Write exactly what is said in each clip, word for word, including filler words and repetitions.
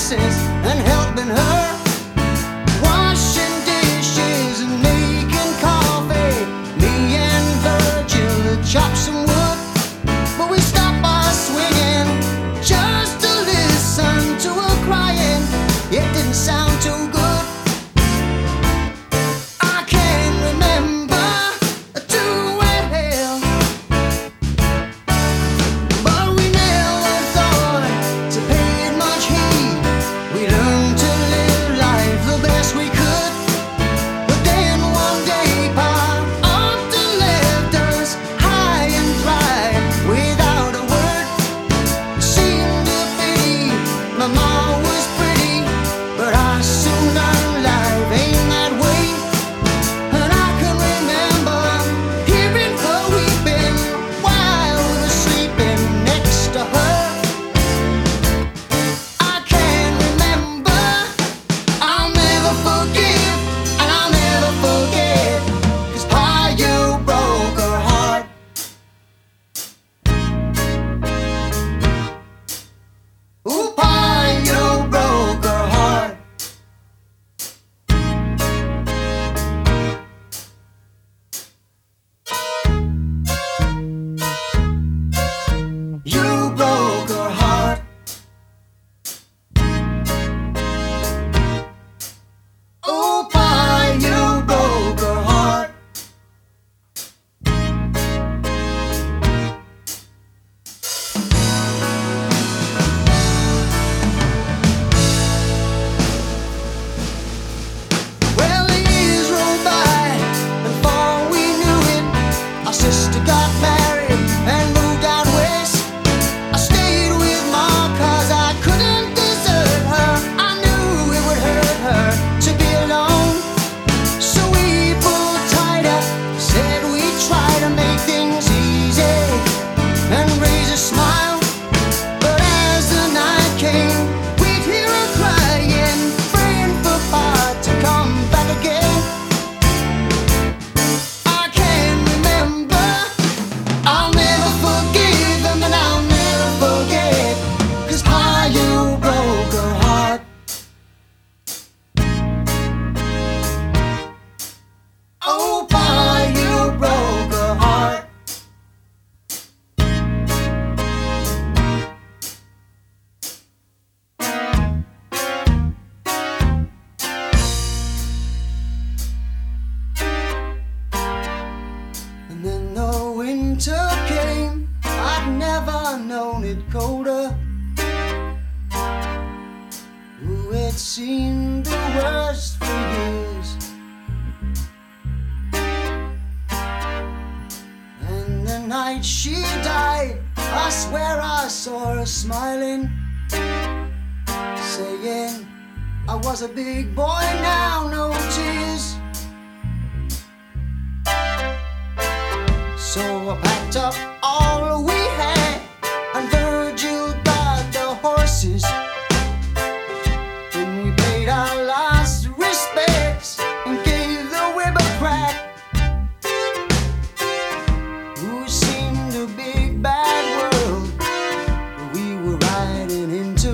places and helping her, washing dishes and making coffee. Me and Virgil would chop some wood, but we stopped by swinging just to listen to her crying. It didn't sound too good. I can't remember too well, but we never thought to pay it much heed. We learned to live life the best we could. But then one day Pa up and left us high and dry without a word. It seemed to be my mom was pretty, but I soon learned life ain't that way. And I can remember hearing her weeping while we were sleeping next to her. I can't remember, I'll never forgive, and I'll never forget, 'cause Pa, you broke her heart. Ooh, Pa, you broke her heart. You broke her heart. Oh, Pa, you broke her heart. Well, the years rolled by, and before we knew it, our sister got married and moved out west. I stayed with Mom 'cause I couldn't desert her. I knew it would hurt her to be alone. So we pulled tight up, said we'd try to make things easy and raise a smile. But as the night came, we'd hear her crying, praying for Pa to come back again. I can't remember, I'll never forgive him, and I'll never forget, 'cause Pa, you broke her heart. Oh, Pa, you broke her heart. And then the winter came, I'd never known it colder. Ooh, it seemed the worst for years. And the night she died, I swear I saw her smiling, saying I was a big boy now, no tears. So I packed up all we had, and Virgil got the horses. Then we paid our last respects and gave the whip a crack. Who seemed a big bad world we were riding into.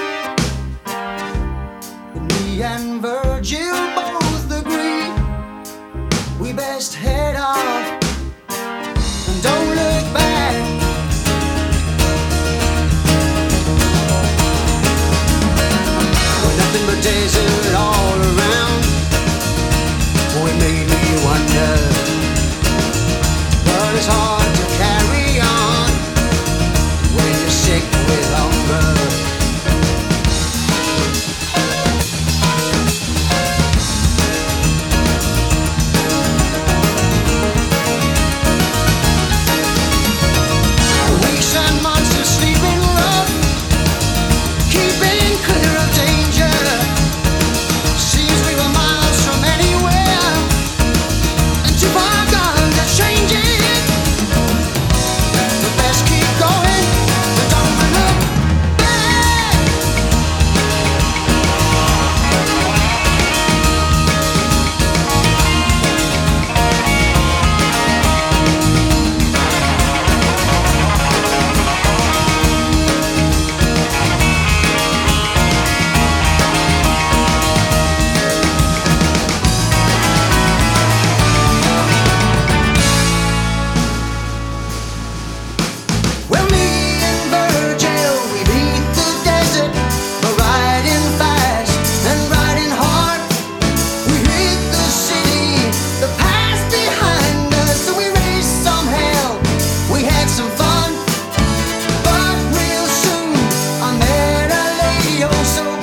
But me and Virgil both agreed we best head off and don't look back. Nothing but desert all around. Boy, it made me wonder, but it's hard to carry on when you're sick with hunger. Weeks and months of sleeping rough, keeping clear of danger.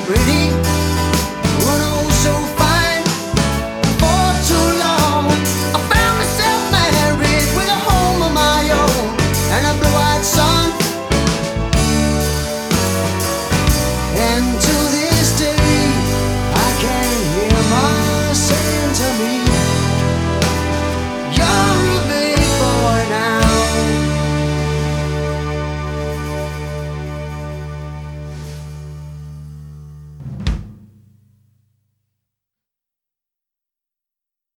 Ready